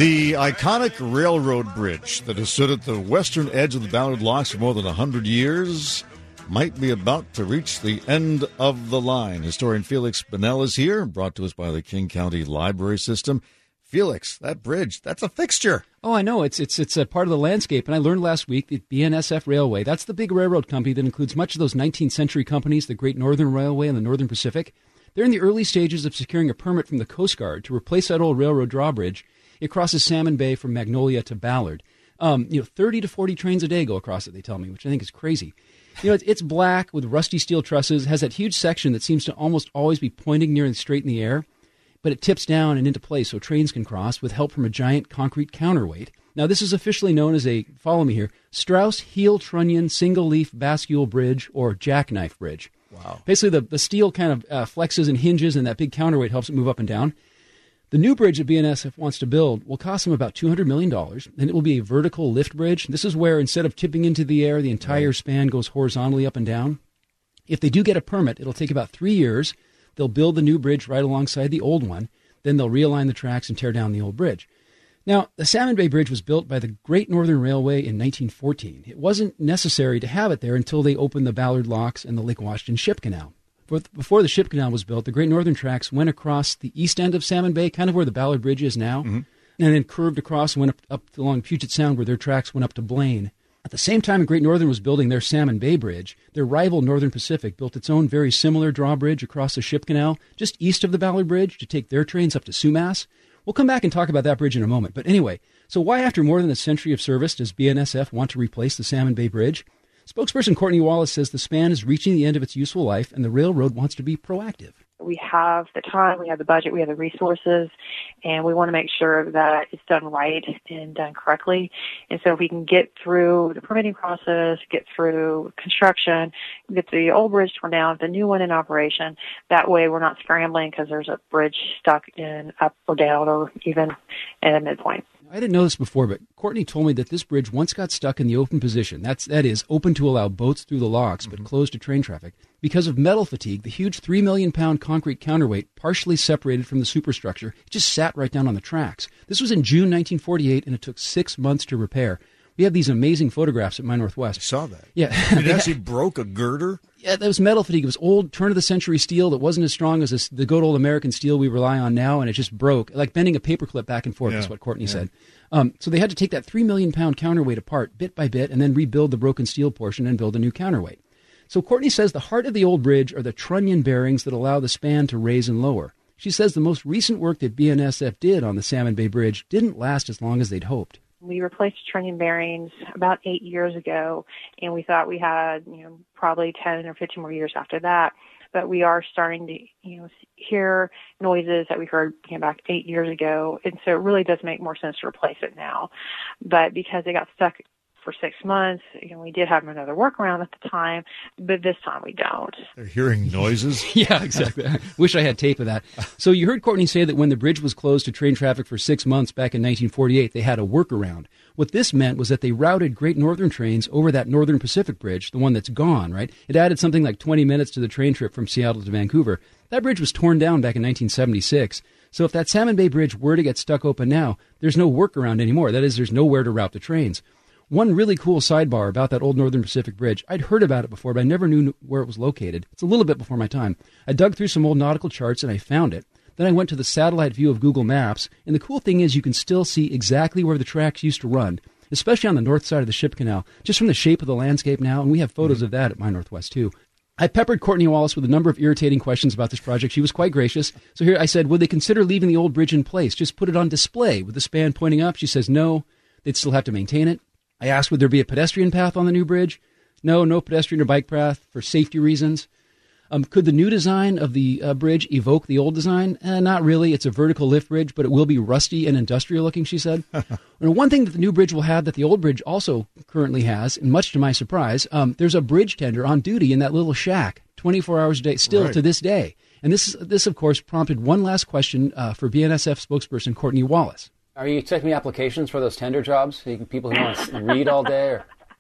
The iconic railroad bridge that has stood at the western edge of the Ballard Locks for more than 100 years might be about to reach the end of the line. Historian Felix Bunnell is here, brought to us by the King County Library System. Felix, that bridge, that's a fixture. Oh, I know. It's a part of the landscape. And I learned last week that BNSF Railway, that's the big railroad company that includes much of those 19th century companies, the Great Northern Railway and the Northern Pacific. They're in the early stages of securing a permit from the Coast Guard to replace that old railroad drawbridge. It crosses Salmon Bay from Magnolia to Ballard. 30 to 40 trains a day go across it, they tell me, which I think is crazy. It's black with rusty steel trusses, has that huge section that seems to almost always be pointing near and straight in the air, but it tips down and into place so trains can cross with help from a giant concrete counterweight. Now, this is officially known as follow me here, Strauss Heel Trunnion Single Leaf Bascule Bridge, or Jackknife Bridge. Wow. Basically, the steel kind of flexes and hinges, and that big counterweight helps it move up and down. The new bridge that BNSF wants to build will cost them about $200 million, and it will be a vertical lift bridge. This is where, instead of tipping into the air, the entire span goes horizontally up and down. If they do get a permit, it'll take about 3 years. They'll build the new bridge right alongside the old one. Then they'll realign the tracks and tear down the old bridge. Now, the Salmon Bay Bridge was built by the Great Northern Railway in 1914. It wasn't necessary to have it there until they opened the Ballard Locks and the Lake Washington Ship Canal. Before the Ship Canal was built, the Great Northern tracks went across the east end of Salmon Bay, kind of where the Ballard Bridge is now, and then curved across and went up along Puget Sound, where their tracks went up to Blaine. At the same time Great Northern was building their Salmon Bay Bridge, their rival Northern Pacific built its own very similar drawbridge across the Ship Canal, just east of the Ballard Bridge, to take their trains up to Sumas. We'll come back and talk about that bridge in a moment. But anyway, so why, after more than a century of service, does BNSF want to replace the Salmon Bay Bridge? Spokesperson Courtney Wallace says the span is reaching the end of its useful life, and the railroad wants to be proactive. We have the time, we have the budget, we have the resources, and we want to make sure that it's done right and done correctly. And so if we can get through the permitting process, get through construction, get the old bridge torn down, the new one in operation, that way we're not scrambling because there's a bridge stuck in up or down or even at a midpoint. I didn't know this before, but Courtney told me that this bridge once got stuck in the open position. That is, open to allow boats through the locks, but closed to train traffic. Because of metal fatigue, the huge 3 million pound concrete counterweight partially separated from the superstructure. It just sat right down on the tracks. This was in June 1948, and it took 6 months to repair. We have these amazing photographs at My Northwest. I saw that. Yeah. It actually broke a girder? Yeah, that was metal fatigue. It was old, turn-of-the-century steel that wasn't as strong as the good old American steel we rely on now, and it just broke. Like bending a paperclip back and forth is what Courtney said. So they had to take that 3 million pound counterweight apart bit by bit and then rebuild the broken steel portion and build a new counterweight. So Courtney says the heart of the old bridge are the trunnion bearings that allow the span to raise and lower. She says the most recent work that BNSF did on the Salmon Bay Bridge didn't last as long as they'd hoped. We replaced trunnion bearings about 8 years ago, and we thought we had, probably 10 or 15 more years after that. But we are starting to, hear noises that we heard back 8 years ago, and so it really does make more sense to replace it now. But because they got stuck for 6 months, we did have another workaround at the time, but this time we don't. They're hearing noises? Yeah, exactly. I wish I had tape of that. So you heard Courtney say that when the bridge was closed to train traffic for 6 months back in 1948, they had a workaround. What this meant was that they routed Great Northern trains over that Northern Pacific Bridge, the one that's gone, right? It added something like 20 minutes to the train trip from Seattle to Vancouver. That bridge was torn down back in 1976. So if that Salmon Bay Bridge were to get stuck open now, there's no workaround anymore. That is, there's nowhere to route the trains. One really cool sidebar about that old Northern Pacific Bridge, I'd heard about it before, but I never knew where it was located. It's a little bit before my time. I dug through some old nautical charts and I found it. Then I went to the satellite view of Google Maps, and the cool thing is you can still see exactly where the tracks used to run, especially on the north side of the Ship Canal, just from the shape of the landscape now, and we have photos of that at My Northwest too. I peppered Courtney Wallace with a number of irritating questions about this project. She was quite gracious. So here I said, would they consider leaving the old bridge in place, just put it on display with the span pointing up? She says no, they'd still have to maintain it. I asked, would there be a pedestrian path on the new bridge? No pedestrian or bike path for safety reasons. Could the new design of the bridge evoke the old design? Not really. It's a vertical lift bridge, but it will be rusty and industrial looking, she said. One thing that the new bridge will have that the old bridge also currently has, and much to my surprise, there's a bridge tender on duty in that little shack, 24 hours a day, still to this day. And this, of course, prompted one last question for BNSF spokesperson Courtney Wallace. Are you accepting applications for those tender jobs? People who want to read all day? Or?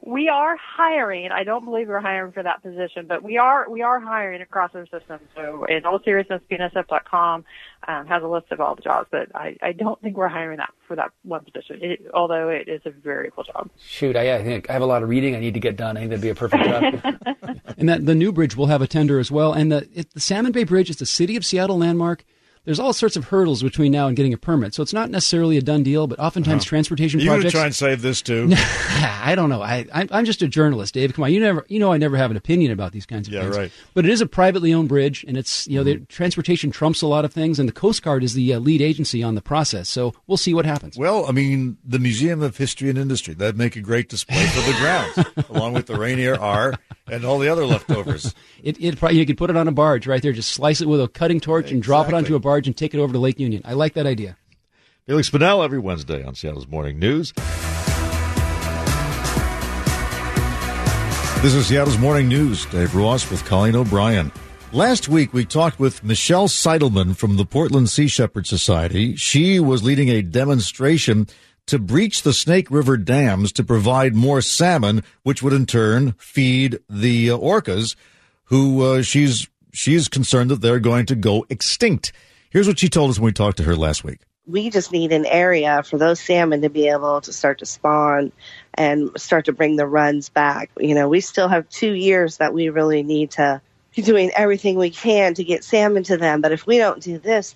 We are hiring. I don't believe we're hiring for that position, but we are hiring across our system. So in all seriousness, BNSF.com has a list of all the jobs, but I don't think we're hiring for that one position, although it is a very cool job. Shoot, I think I have a lot of reading I need to get done. I think that'd be a perfect job. And that the new bridge will have a tender as well. And the Salmon Bay Bridge is the City of Seattle landmark. There's all sorts of hurdles between now and getting a permit, so it's not necessarily a done deal, but oftentimes transportation projects... projects... You going to try and save this, too? I don't know. I'm just a journalist, Dave. Come on, I never have an opinion about these kinds of things. Yeah, right. But it is a privately owned bridge, and it's, the transportation trumps a lot of things, and the Coast Guard is the lead agency on the process, so we'll see what happens. Well, I mean, the Museum of History and Industry, that'd make a great display for the grounds, along with the Rainier R and all the other leftovers. You could put it on a barge right there, just slice it with a cutting torch and drop it onto a barge and take it over to Lake Union. I like that idea. Felix Pennell every Wednesday on Seattle's Morning News. This is Seattle's Morning News. Dave Ross with Colleen O'Brien. Last week, we talked with Michelle Seidelman from the Portland Sea Shepherd Society. She was leading a demonstration to breach the Snake River dams to provide more salmon, which would in turn feed the orcas, who she's concerned that they're going to go extinct. Here's what she told us when we talked to her last week. We just need an area for those salmon to be able to start to spawn and start to bring the runs back. We still have 2 years that we really need to be doing everything we can to get salmon to them. But if we don't do this,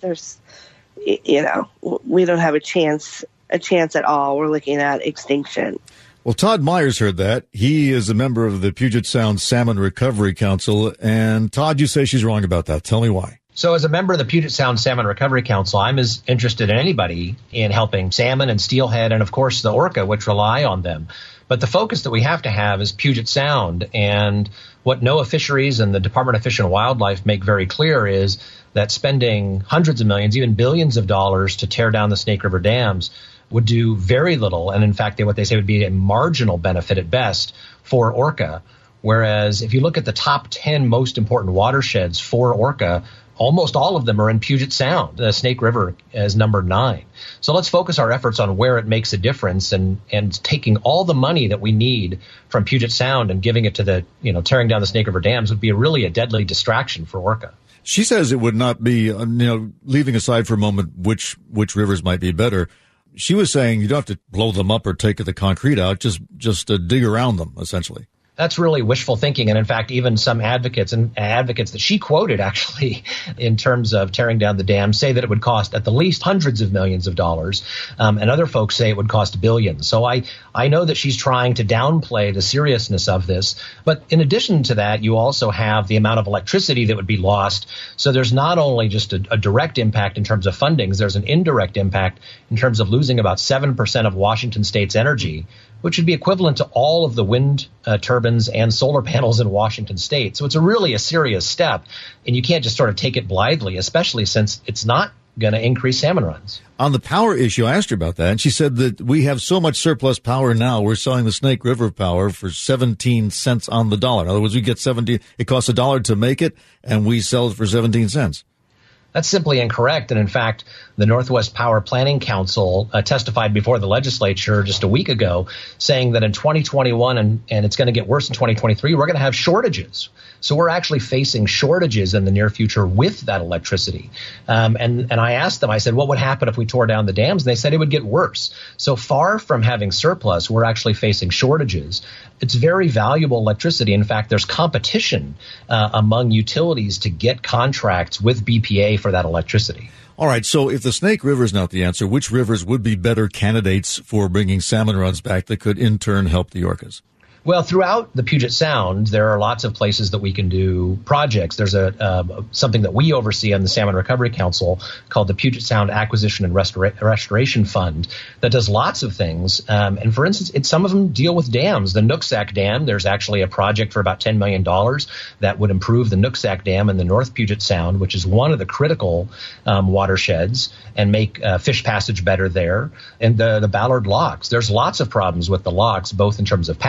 we don't have a chance at all. We're looking at extinction. Well, Todd Myers heard that. He is a member of the Puget Sound Salmon Recovery Council. And Todd, you say she's wrong about that. Tell me why. So as a member of the Puget Sound Salmon Recovery Council, I'm as interested in anybody in helping salmon and steelhead and, of course, the orca, which rely on them. But the focus that we have to have is Puget Sound. And what NOAA Fisheries and the Department of Fish and Wildlife make very clear is that spending hundreds of millions, even billions of dollars to tear down the Snake River dams would do very little. And in fact, what they say would be a marginal benefit at best for orca. Whereas if you look at the top 10 most important watersheds for orca, almost all of them are in Puget Sound. The Snake River is number 9. So let's focus our efforts on where it makes a difference, and taking all the money that we need from Puget Sound and giving it to the, tearing down the Snake River dams would be really a deadly distraction for orca. She says it would not be, leaving aside for a moment which rivers might be better. She was saying you don't have to blow them up or take the concrete out, just dig around them, essentially. That's really wishful thinking. And in fact, even some advocates that she quoted actually in terms of tearing down the dam say that it would cost at the least hundreds of millions of dollars. And other folks say it would cost billions. So I know that she's trying to downplay the seriousness of this. But in addition to that, you also have the amount of electricity that would be lost. So there's not only just a direct impact in terms of fundings, there's an indirect impact in terms of losing about 7% of Washington State's energy, which would be equivalent to all of the wind turbines and solar panels in Washington State. So it's really a serious step, and you can't just sort of take it blithely, especially since it's not going to increase salmon runs. On the power issue, I asked her about that, and she said that we have so much surplus power now, we're selling the Snake River power for 17 cents on the dollar. In other words, we get 17, it costs $1 to make it, and we sell it for 17 cents. That's simply incorrect. And in fact, the Northwest Power Planning Council testified before the legislature just a week ago saying that in 2021, and it's going to get worse in 2023, we're going to have shortages. So we're actually facing shortages in the near future with that electricity. And I asked them, I said, what would happen if we tore down the dams? And they said it would get worse. So far from having surplus, we're actually facing shortages. It's very valuable electricity. In fact, there's competition among utilities to get contracts with BPA for that electricity. All right, so if the Snake River is not the answer, which rivers would be better candidates for bringing salmon runs back that could in turn help the orcas? Well, throughout the Puget Sound, there are lots of places that we can do projects. There's something that we oversee on the Salmon Recovery Council called the Puget Sound Acquisition and Restoration Fund that does lots of things. And for instance, some of them deal with dams. The Nooksack Dam, there's actually a project for about $10 million that would improve the Nooksack Dam in the North Puget Sound, which is one of the critical watersheds, and make fish passage better there. And the Ballard Locks, there's lots of problems with the locks, both in terms of passage,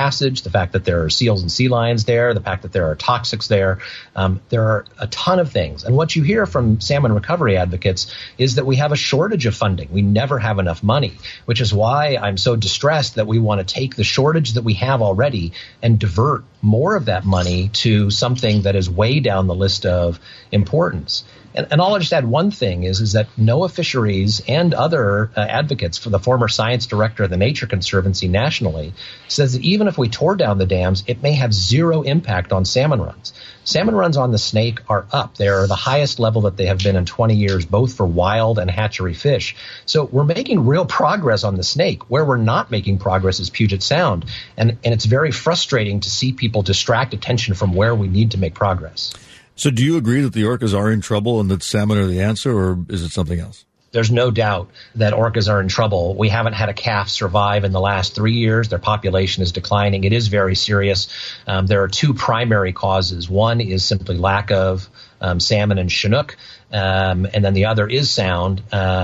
the fact that there are seals and sea lions there, the fact that there are toxics there. There are a ton of things. And what you hear from salmon recovery advocates is that we have a shortage of funding. We never have enough money, which is why I'm so distressed that we want to take the shortage that we have already and divert more of that money to something that is way down the list of importance. And I'll just add one thing is that NOAA Fisheries and other advocates, for the former science director of the Nature Conservancy nationally, says that even if we tore down the dams, it may have zero impact on salmon runs. Salmon runs on the Snake are up. They're the highest level that they have been in 20 years, both for wild and hatchery fish. So we're making real progress on the Snake. Where we're not making progress is Puget Sound. And it's very frustrating to see people distract attention from where we need to make progress. So do you agree that the orcas are in trouble and that salmon are the answer, or is it something else? There's no doubt that orcas are in trouble. We haven't had a calf survive in the last 3 years. Their population is declining. It is very serious. There are two primary causes. One is simply lack of salmon and Chinook. And then the other is sound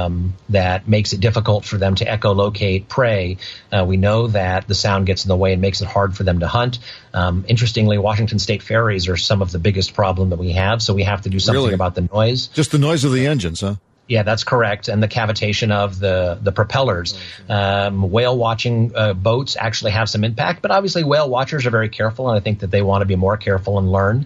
that makes it difficult for them to echolocate prey. We know that the sound gets in the way and makes it hard for them to hunt. Interestingly, Washington State ferries are some of the biggest problem that we have, so we have to do something about the noise. Just the noise of the engines, huh? Yeah, that's correct. And the cavitation of the propellers. Whale watching boats actually have some impact, but obviously whale watchers are very careful, and I think that they want to be more careful and learn.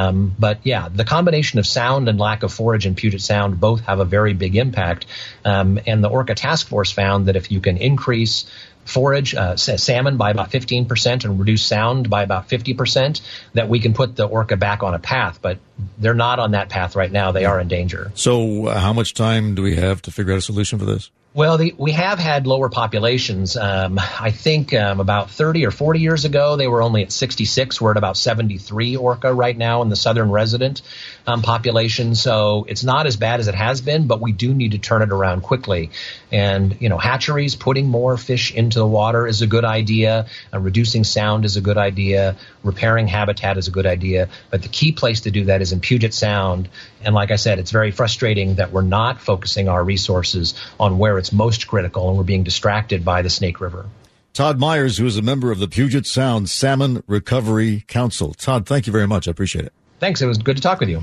But yeah, the combination of sound and lack of forage in Puget Sound both have a very big impact. And the Orca Task Force found that if you can increase forage, salmon by about 15% and reduce sound by about 50%, that we can put the orca back on a path. But they're not on that path right now. They are in danger. So how much time do we have to figure out a solution for this? Well, we have had lower populations. I think about 30 or 40 years ago, they were only at 66. We're at about 73 orca right now in the southern resident population. So it's not as bad as it has been, but we do need to turn it around quickly. And, hatcheries, putting more fish into the water is a good idea. Reducing sound is a good idea. Repairing habitat is a good idea. But the key place to do that is in Puget Sound. And like I said, it's very frustrating that we're not focusing our resources on where it's most critical, and we're being distracted by the Snake River. Todd Myers, who is a member of the Puget Sound Salmon Recovery Council. Todd, thank you very much. I appreciate it. Thanks. It was good to talk with you.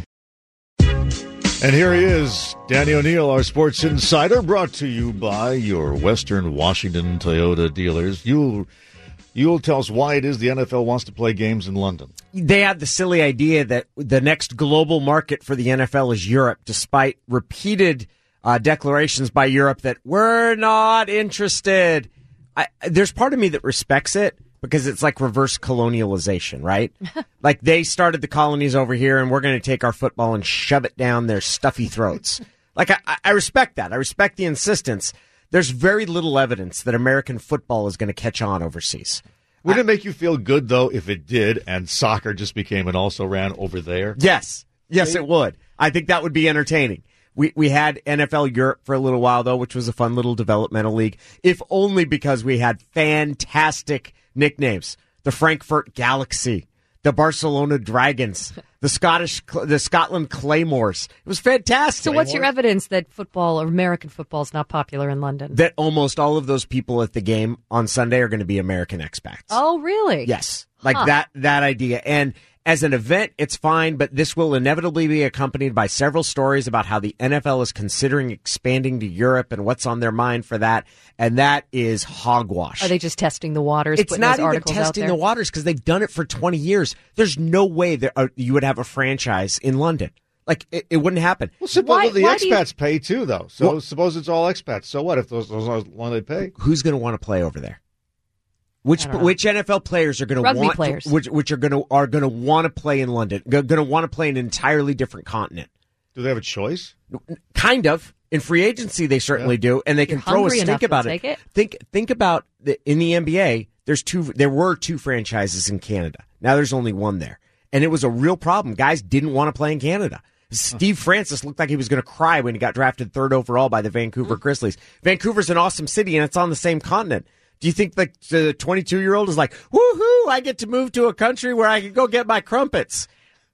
And here he is, Danny O'Neill, our sports insider, brought to you by your Western Washington Toyota dealers. You'll tell us why it is the NFL wants to play games in London. They have the silly idea that the next global market for the NFL is Europe, despite repeated declarations by Europe that we're not interested. There's part of me that respects it because it's like reverse colonialization, right? Like they started the colonies over here and we're going to take our football and shove it down their stuffy throats. Like I respect that. I respect the insistence. There's very little evidence that American football is going to catch on overseas. Would it make you feel good, though, if it did and soccer just became an also-ran over there? Yes. Yes, it would. I think that would be entertaining. We had NFL Europe for a little while, though, which was a fun little developmental league, if only because we had fantastic nicknames. The Frankfurt Galaxy, the Barcelona Dragons, the Scotland Claymores. It was fantastic. So what's your evidence that football or American football is not popular in London? That almost all of those people at the game on Sunday are going to be American expats. Oh, really? Yes. Like that idea. And as an event, it's fine, but this will inevitably be accompanied by several stories about how the NFL is considering expanding to Europe and what's on their mind for that. And that is hogwash. Are they just testing the waters? It's not even testing the waters because they've done it for 20 years. There's no way that you would have a franchise in London. Like, it wouldn't happen. Well, suppose the expats pay too, though. So suppose it's all expats. So what if those are the ones they pay? Who's going to want to play over there? Which NFL players are going to want players. Which are going to want to play in London? Going to want to play in an entirely different continent. Do they have a choice? Kind of. In free agency, they certainly do, and they can throw a stink about it. Think about in the NBA. There were two franchises in Canada. Now there's only one there, and it was a real problem. Guys didn't want to play in Canada. Steve Francis looked like he was going to cry when he got drafted 3rd overall by the Vancouver Grizzlies. Vancouver's an awesome city, and it's on the same continent. Do you think the 22-year-old is like, woohoo, I get to move to a country where I can go get my crumpets?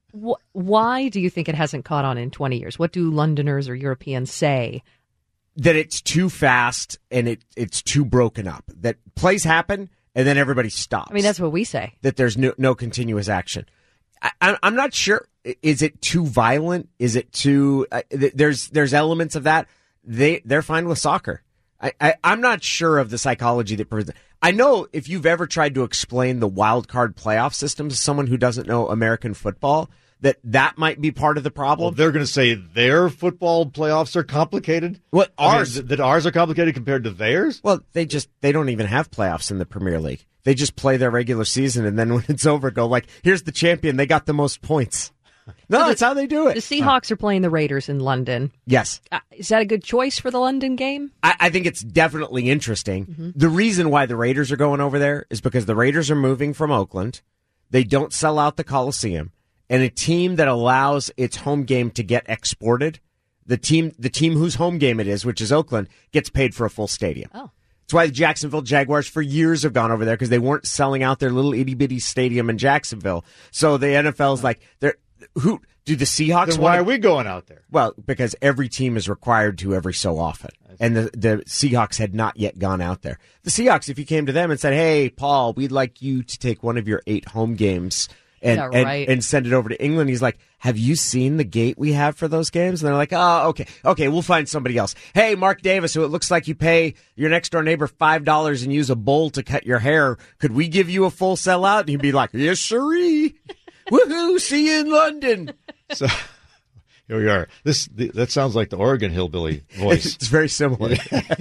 Why do you think it hasn't caught on in 20 years? What do Londoners or Europeans say? That it's too fast and it's too broken up. That plays happen and then everybody stops. I mean, that's what we say. That there's no continuous action. I'm not sure. Is it too violent? Is it too? There's elements of that. They're fine with soccer. I'm not sure of the psychology that. I know if you've ever tried to explain the wild card playoff system to someone who doesn't know American football, that might be part of the problem. Well, they're going to say their football playoffs are complicated. What ours? That ours are complicated compared to theirs? Well, they don't even have playoffs in the Premier League. They just play their regular season, and then when it's over, go like, here's the champion. They got the most points. No, that's how they do it. The Seahawks are playing the Raiders in London. Yes. Is that a good choice for the London game? I think it's definitely interesting. Mm-hmm. The reason why the Raiders are going over there is because the Raiders are moving from Oakland. They don't sell out the Coliseum. And a team that allows its home game to get exported, the team whose home game it is, which is Oakland, gets paid for a full stadium. Oh. That's why the Jacksonville Jaguars for years have gone over there, because they weren't selling out their little itty-bitty stadium in Jacksonville. So the NFL's like, who do the Seahawks? Then why are we going out there? Well, because every team is required to every so often, and the Seahawks had not yet gone out there. The Seahawks, if you came to them and said, "Hey, Paul, we'd like you to take one of your 8 home games and send it over to England," he's like, "Have you seen the gate we have for those games?" And they're like, "Oh, okay, we'll find somebody else." Hey, Mark Davis, who it looks like you pay your next door neighbor $5 and use a bowl to cut your hair, could we give you a full sellout? And he'd be like, "Yes, sirree." Woohoo! See you in London. So here we are. That sounds like the Oregon hillbilly voice. It's very similar.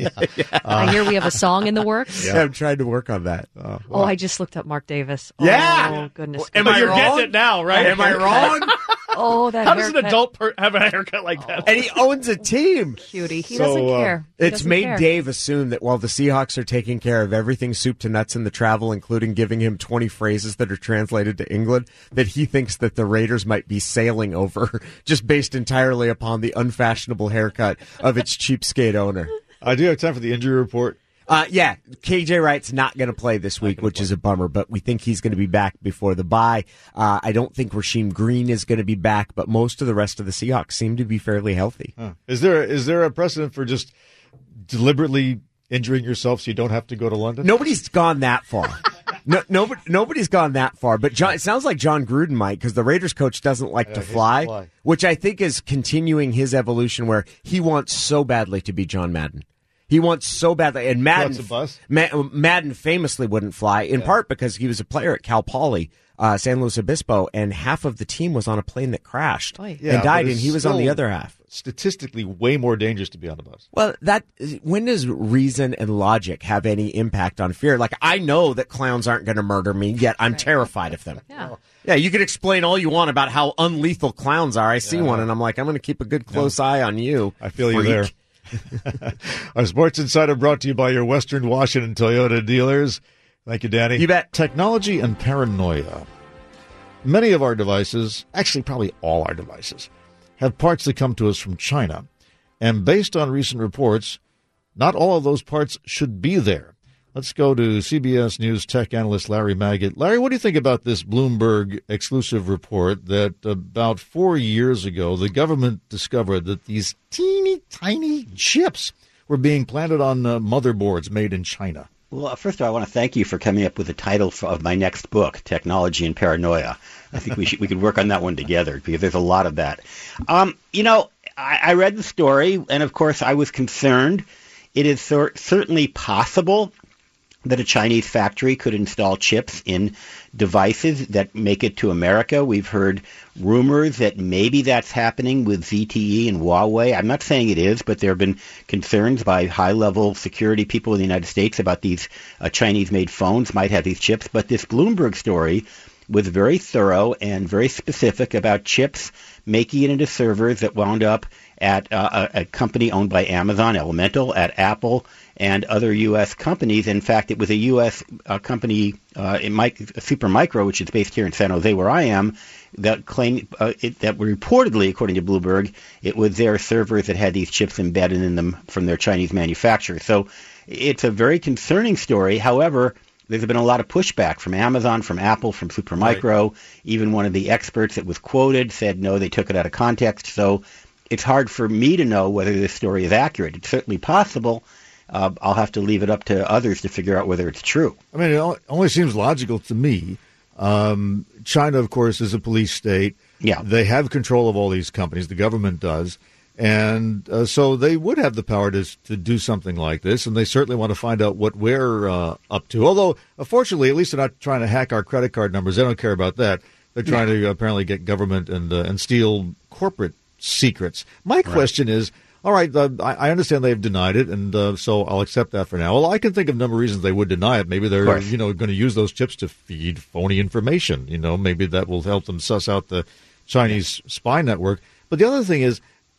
I hear we have a song in the works. Yeah, I'm trying to work on that. I just looked up Mark Davis. Yeah. Oh, goodness. Am I You're wrong? getting it now, right? Am I wrong? Oh, that How does an haircut. adult have a haircut like that? And he owns a team. Cutie. He doesn't care. He It's doesn't made care. Dave assume that while the Seahawks are taking care of everything soup to nuts in the travel, including giving him 20 phrases that are translated to England, that he thinks that the Raiders might be sailing over just based entirely upon the unfashionable haircut of its cheapskate owner. I do have time for the injury report. Yeah, KJ Wright's not going to play this week, which is a bummer, but we think he's going to be back before the bye. I don't think Rasheem Green is going to be back, but most of the rest of the Seahawks seem to be fairly healthy. Is there a precedent for just deliberately injuring yourself so you don't have to go to London? Nobody's gone that far. Nobody's gone that far, but it sounds like John Gruden might, because the Raiders coach doesn't like to fly, which I think is continuing his evolution where he wants so badly to be John Madden. He wants so badly, and Madden famously wouldn't fly, in part because he was a player at Cal Poly, San Luis Obispo, and half of the team was on a plane that crashed and died, and he was on the other half. Statistically, way more dangerous to be on a bus. Well, when does reason and logic have any impact on fear? Like, I know that clowns aren't going to murder me, yet I'm terrified of them. Yeah, you can explain all you want about how unlethal clowns are. I see one, and I'm like, I'm going to keep a good close eye on you. I feel you there. Our Sports Insider brought to you by your Western Washington Toyota dealers. Thank you, Danny. You bet. Technology and paranoia. Many of our devices, actually probably all our devices, have parts that come to us from China. And based on recent reports, not all of those parts should be there. Let's go to CBS News tech analyst Larry Magid. Larry, what do you think about this Bloomberg exclusive report that about 4 years ago, the government discovered that these teeny tiny chips were being planted on motherboards made in China? Well, first of all, I want to thank you for coming up with the title of my next book, Technology and Paranoia. I think we could work on that one together because there's a lot of that. I read the story, and of course I was concerned. It is certainly possible that a Chinese factory could install chips in devices that make it to America. We've heard rumors that maybe that's happening with ZTE and Huawei. I'm not saying it is, but there have been concerns by high-level security people in the United States about these Chinese-made phones might have these chips. But this Bloomberg story was very thorough and very specific about chips making it into servers that wound up at a company owned by Amazon, Elemental, at Apple, and other U.S. companies. In fact, it was a U.S. company, Supermicro, which is based here in San Jose, where I am, that claimed that were reportedly, according to Bloomberg, it was their servers that had these chips embedded in them from their Chinese manufacturer. So it's a very concerning story. However, there's been a lot of pushback from Amazon, from Apple, from Supermicro. Right. Even one of the experts that was quoted said, no, they took it out of context. So it's hard for me to know whether this story is accurate. It's certainly possible. I'll have to leave it up to others to figure out whether it's true. I mean, it only seems logical to me. China, of course, is a police state. Yeah. They have control of all these companies. The government does. And so they would have the power to do something like this, and they certainly want to find out what we're up to. Although, fortunately, at least they're not trying to hack our credit card numbers. They don't care about that. They're trying to apparently get government and steal corporate secrets. My question is, all right, I understand they've denied it, and so I'll accept that for now. Well, I can think of a number of reasons they would deny it. Maybe they're going to use those chips to feed phony information. Maybe that will help them suss out the Chinese spy network. But the other thing is,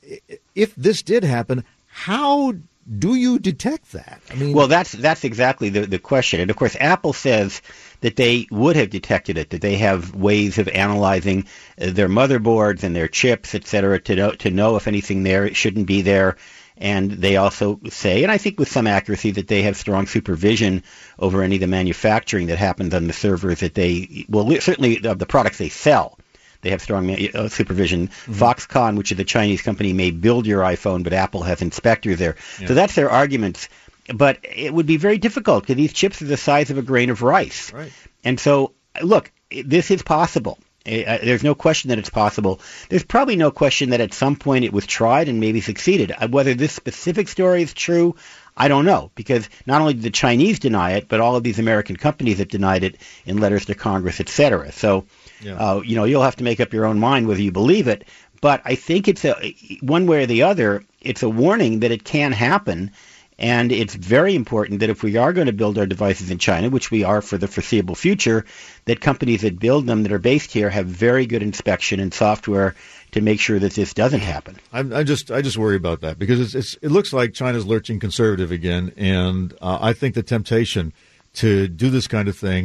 if this did happen, how do you detect that? I mean, well, that's exactly the question. And of course, Apple says that they would have detected it, that they have ways of analyzing their motherboards and their chips, et cetera, to know if anything there shouldn't be there. And they also say, and I think with some accuracy, that they have strong supervision over any of the manufacturing that happens on the servers that certainly of the products they sell. They have strong supervision. Mm-hmm. Foxconn, which is a Chinese company, may build your iPhone, but Apple has inspectors there. Yeah. So that's their arguments. But it would be very difficult because these chips are the size of a grain of rice. Right. And so, look, this is possible. There's no question that it's possible. There's probably no question that at some point it was tried and maybe succeeded. Whether this specific story is true, I don't know, because not only did the Chinese deny it, but all of these American companies have denied it in letters to Congress, et cetera. So, you'll have to make up your own mind whether you believe it. But I think it's one way or the other, it's a warning that it can happen. And it's very important that if we are going to build our devices in China, which we are for the foreseeable future, that companies that build them that are based here have very good inspection and software to make sure that this doesn't happen. I just worry about that because it looks like China's lurching conservative again, and I think the temptation to do this kind of thing,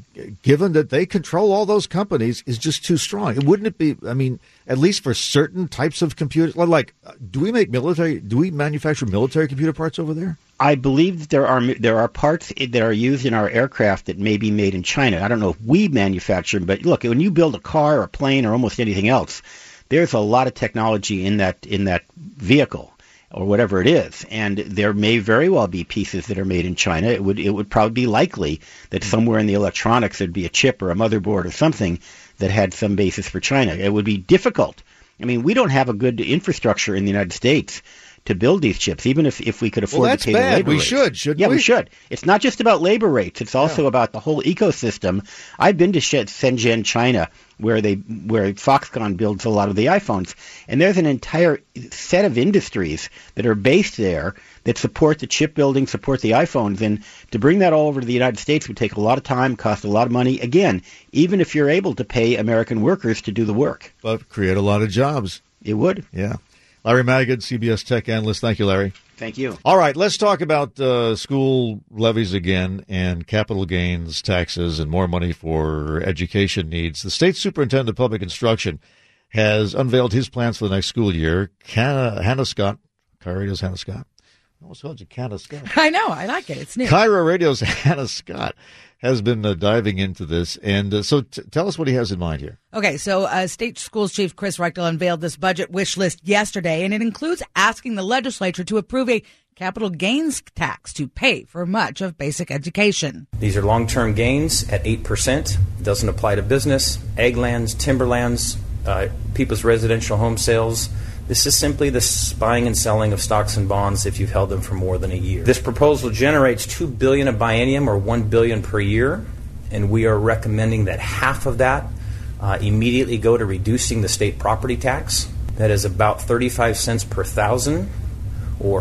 given that they control all those companies, is just too strong. Wouldn't it be? I mean, at least for certain types of computers, like do we manufacture military computer parts over there? I believe there are parts that are used in our aircraft that may be made in China. I don't know if we manufacture them, but look, when you build a car or a plane or almost anything else, there's a lot of technology in that vehicle or whatever it is, and there may very well be pieces that are made in China. It would probably be likely that somewhere in the electronics there'd be a chip or a motherboard or something that had some basis for China. It would be difficult. I mean, we don't have a good infrastructure in the United States to build these chips, even if we could afford to pay the labor rates. Shouldn't we? Yeah, we should. It's not just about labor rates. It's also about the whole ecosystem. I've been to Shenzhen, China, where Foxconn builds a lot of the iPhones, and there's an entire set of industries that are based there that support the chip building, support the iPhones, and to bring that all over to the United States would take a lot of time, cost a lot of money. Again, even if you're able to pay American workers to do the work. But create a lot of jobs. It would. Yeah. Larry Madigan, CBS Tech Analyst. Thank you, Larry. Thank you. All right, let's talk about school levies again and capital gains taxes and more money for education needs. The State Superintendent of Public Instruction has unveiled his plans for the next school year. Hannah Scott, KIRO Radio's Hannah Scott. I almost told you Hannah Scott. I know, I like it. It's new. KIRO Radio's Hannah Scott has been diving into this. And so tell us what he has in mind here. Okay, so State Schools Chief Chris Rechtel unveiled this budget wish list yesterday, and it includes asking the legislature to approve a capital gains tax to pay for much of basic education. These are long-term gains at 8%. It doesn't apply to business, ag lands, timberlands, people's residential home sales. This is simply the buying and selling of stocks and bonds if you've held them for more than a year. This proposal generates $2 billion a biennium or $1 billion per year, and we are recommending that half of that immediately go to reducing the state property tax. That is about 35 cents per thousand or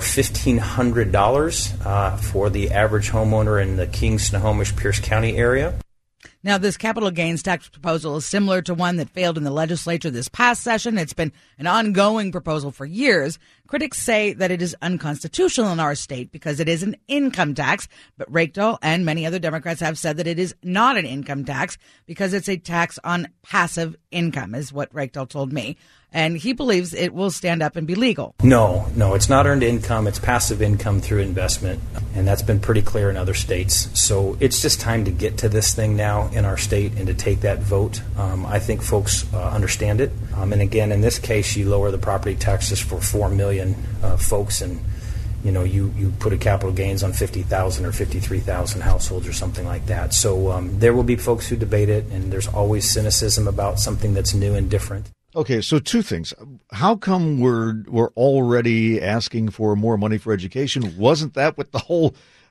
$1,500 for the average homeowner in the King, Snohomish, Pierce County area. Now, this capital gains tax proposal is similar to one that failed in the legislature this past session. It's been an ongoing proposal for years. Critics say that it is unconstitutional in our state because it is an income tax, but Rechtel and many other Democrats have said that it is not an income tax because it's a tax on passive income, is what Rechtel told me. And he believes it will stand up and be legal. No, it's not earned income. It's passive income through investment, and that's been pretty clear in other states. So it's just time to get to this thing now in our state and to take that vote. I think folks understand it. And again, in this case, you lower the property taxes for 4 million folks, and you put a capital gains on 50,000 or 53,000 households or something like that. So there will be folks who debate it, and there's always cynicism about something that's new and different. Okay, so two things. How come we're already asking for more money for education? Wasn't that what the whole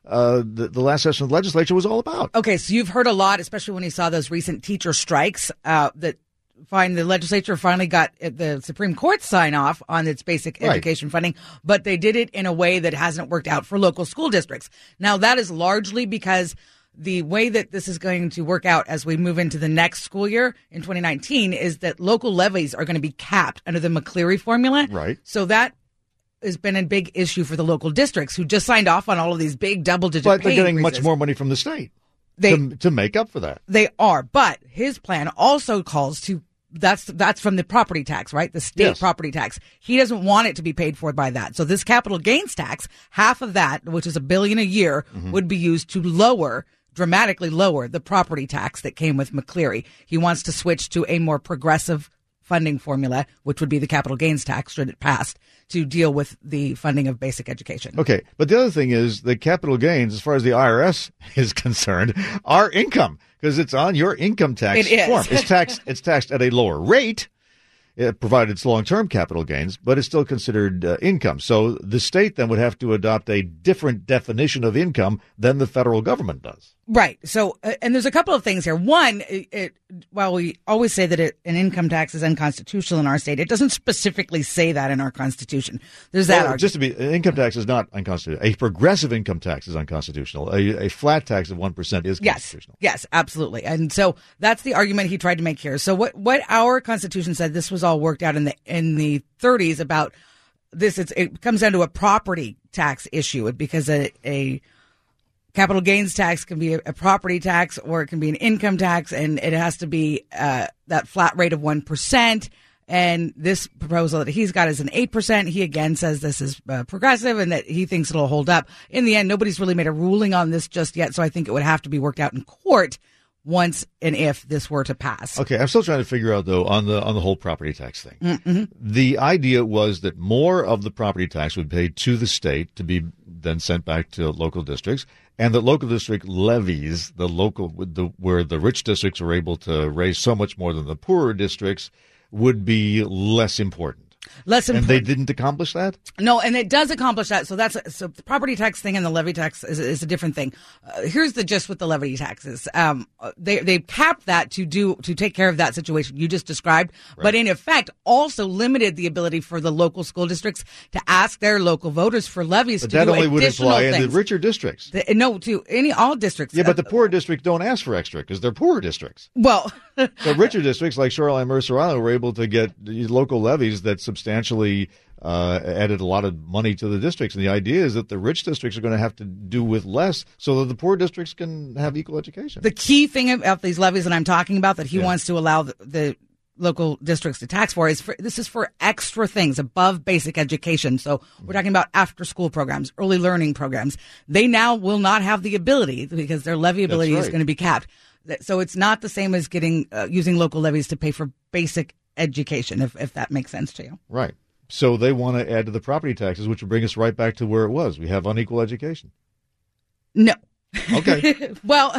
the last session of the legislature was all about? Okay, so you've heard a lot, especially when you saw those recent teacher strikes, that the legislature finally got the Supreme Court sign off on its basic education funding, but they did it in a way that hasn't worked out for local school districts. Now, that is largely because the way that this is going to work out as we move into the next school year in 2019 is that local levies are going to be capped under the McCleary formula. Right. So that has been a big issue for the local districts who just signed off on all of these big double-digit pay But they're getting increases. much more money from the state to make up for that. They are, but his plan also calls to that's from the property tax, right? The state property tax. He doesn't want it to be paid for by that. So this capital gains tax, half of that, which is $1 billion a year, would be used to dramatically lower the property tax that came with McCleary. He wants to switch to a more progressive funding formula, which would be the capital gains tax should it pass, to deal with the funding of basic education. Okay, but the other thing is the capital gains, as far as the IRS is concerned, are income because it's on your income tax form. It's taxed at a lower rate, provided it's long-term capital gains, but it's still considered income. So the state then would have to adopt a different definition of income than the federal government does. Right. So, and there's a couple of things here. One, while we always say that an income tax is unconstitutional in our state, it doesn't specifically say that in our Constitution. There's that argument. Just to be, an income tax is not unconstitutional. A progressive income tax is unconstitutional. A flat tax of 1% is constitutional. Yes, absolutely. And so that's the argument he tried to make here. So what our Constitution said, this was all worked out in the 30s about this. It comes down to a property tax issue because a capital gains tax can be a property tax or it can be an income tax, and it has to be that flat rate of 1%. And this proposal that he's got is an 8%. He again says this is progressive and that he thinks it'll hold up. In the end, nobody's really made a ruling on this just yet, so I think it would have to be worked out in court once and if this were to pass. Okay, I'm still trying to figure out though on the whole property tax thing. Mm-hmm. The idea was that more of the property tax would be paid to the state to be then sent back to local districts, and that local district levies, where the rich districts are able to raise so much more than the poorer districts, would be less important. And they didn't accomplish that? No, and it does accomplish that. So so the property tax thing and the levy tax is a different thing. Here's the gist with the levy taxes. They capped that to take care of that situation you just described, right. But in effect also limited the ability for the local school districts to ask their local voters for levies to do additional things. That only would apply in the richer districts. All districts. Yeah, but the poorer districts don't ask for extra because they're poorer districts. Well, the richer districts like Shoreline, Mercer Island were able to get local levies that substantially added a lot of money to the districts. And the idea is that the rich districts are going to have to do with less so that the poor districts can have equal education. The key thing about these levies that I'm talking about that he wants to allow the local districts to tax for this is for extra things above basic education. So we're talking about after school programs, early learning programs. They now will not have the ability because their levy ability is going to be capped. So it's not the same as getting using local levies to pay for basic education, if that makes sense to you. Right. So they want to add to the property taxes, which would bring us right back to where it was. We have unequal education. No. Okay. Well,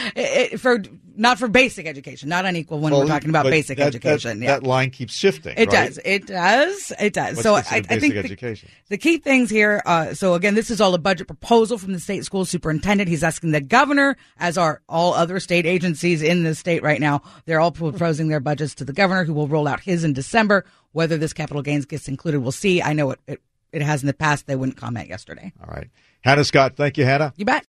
not for basic education, not unequal when we're talking about basic education. That line keeps shifting. It right? does. It does. What's so I think the key things here. So again, this is all a budget proposal from the state school superintendent. He's asking the governor, as are all other state agencies in the state right now. They're all proposing their budgets to the governor, who will roll out his in December. Whether this capital gains gets included, we'll see. I know it has in the past. They wouldn't comment yesterday. All right. Hannah Scott. Thank you, Hannah. You bet.